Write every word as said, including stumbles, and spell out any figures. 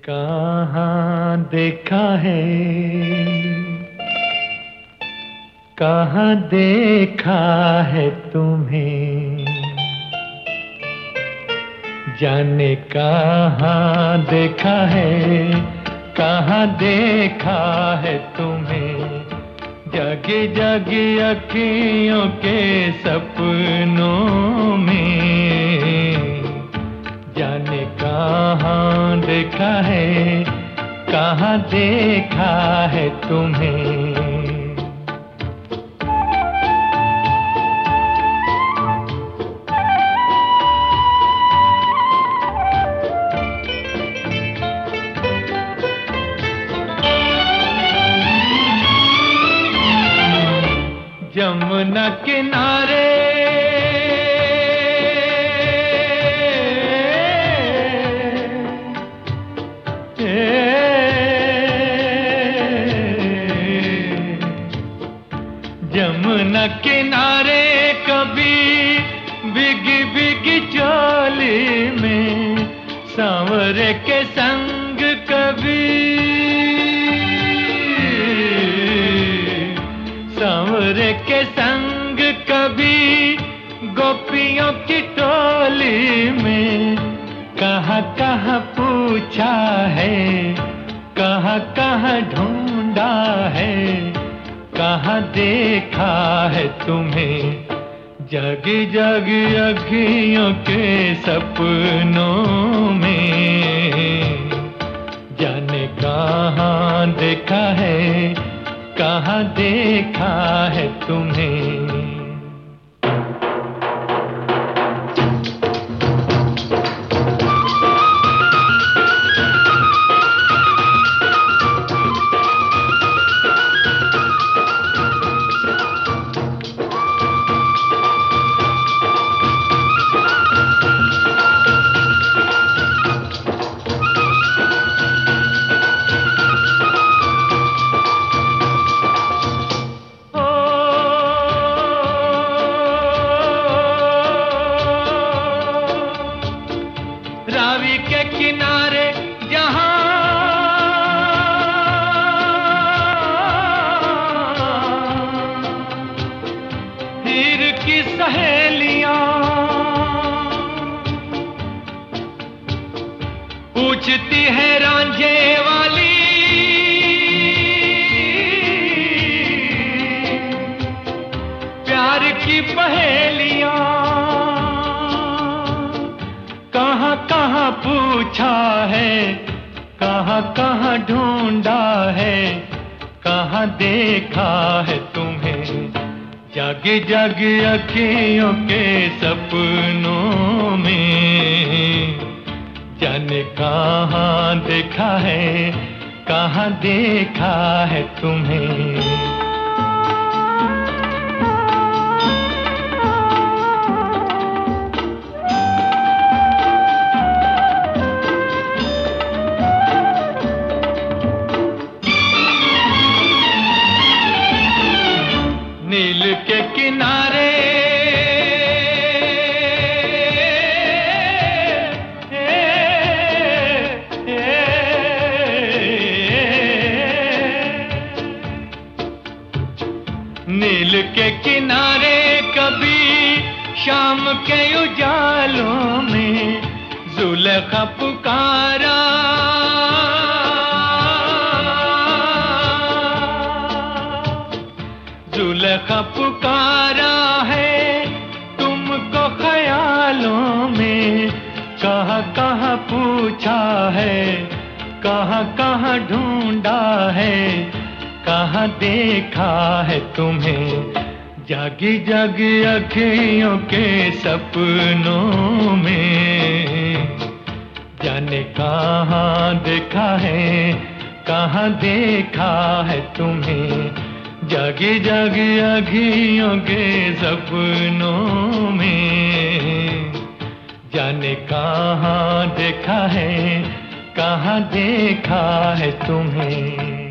कहाँ देखा है, कहाँ देखा है तुम्हें, जाने कहाँ देखा है, कहाँ देखा है तुम्हें, जगी जगी अखियों के सपनों में, जाने कहाँ देखा है, कहाँ देखा है तुम्हें। यमुना किनारे यमुना किनारे कभी भीगी भीगी चोली में सांवरे के संग कभी सांवरे के संग कभी गोपियों की टोली में, कहाँ कहाँ पूछा है, कहाँ कहाँ ढूंढा है, कहाँ देखा है तुम्हें, जगी जगी अखियों के सपनों में, जाने कहाँ देखा है, कहाँ देखा है तुम्हें। रावी के किनारे जहां हीर की सहेलियां पूछती है रांझे वाली, प्यार की पहेलियां, कहाँ कहाँ पूछा है, कहाँ कहाँ ढूंढा है, कहाँ देखा है तुम्हें, जागे जागे अखियों के सपनों में, जाने कहाँ देखा है, कहाँ देखा है तुम्हें। नील के किनारे नील के किनारे कभी शाम के उजालों में जुलेखा पुकारा, जुलेखा पुकारा है तुमको ख्यालों में, कहाँ कहाँ पूछा है, कहाँ कहाँ ढूंढा है, कहाँ देखा है तुम्हें, जागी जागी अखियों के सपनों में, जाने कहाँ देखा है, कहाँ देखा है तुम्हें, जागी जागी अखियों के सपनों में, जाने कहाँ देखा है, कहाँ देखा है तुम्हें।